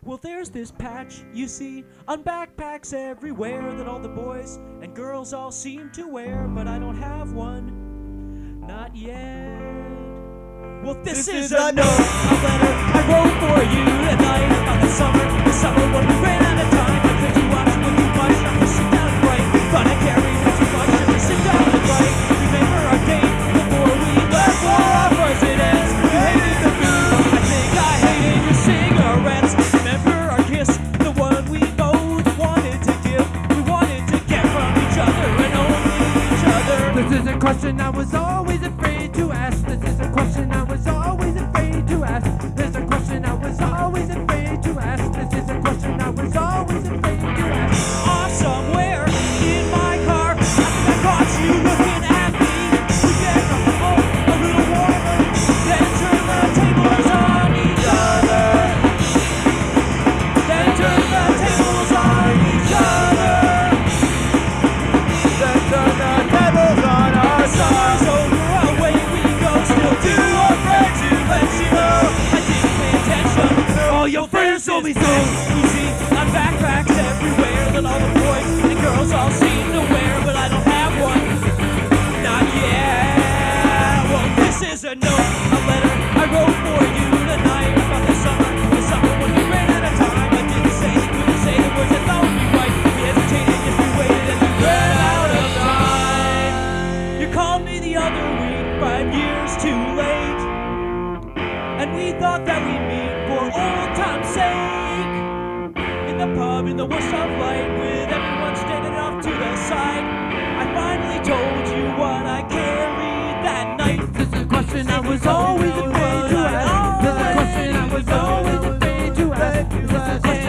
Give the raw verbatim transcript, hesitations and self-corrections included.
Well, there's this patch, you see, on backpacks everywhere that all the boys and girls all seem to wear, but I don't have one, not yet. Well, this, This is, is a a note, a letter I wrote for you tonight about the summer, the summer when we ran out of time. I could you watch when you watch, not to sit down and write, but I carried it too much to sit down and write. Remember our date before we left for our first ends. You hated the food, I think I hated your cigarettes. Remember our kiss, the one we both wanted to give. We wanted to get from each other and only each other. This is a question I was always afraid to ask. This is a question I was always afraid to ask. There's a question I was always afraid to ask. This is a question I was always afraid to ask. Off somewhere in my car, I think I caught you looking at me. We get oh, a little warmer, then turn the tables on each other. Then turn the tables on each other. Then turn the tables on our side. Summer's over, away we go. Still too afraid to let you know I didn't pay attention. All your friends told me so. You see, on backpacks everywhere that all the boys and girls all seem to wear, but I don't have one, not yet. Well, this is a note, a letter I wrote for you tonight about the summer, the summer when we ran out of time. I didn't say, couldn't say the words I thought would be right. We hesitated, yes we waited, and we ran out of time. You called me the other week, five years too late, and we thought that we'd meet for old time's sake. In the pub, in the worst of light, with everyone standing off to the side. I finally told you what I carried that night. This is a question I was always afraid to ask. This is a question I was always afraid to ask. This is a question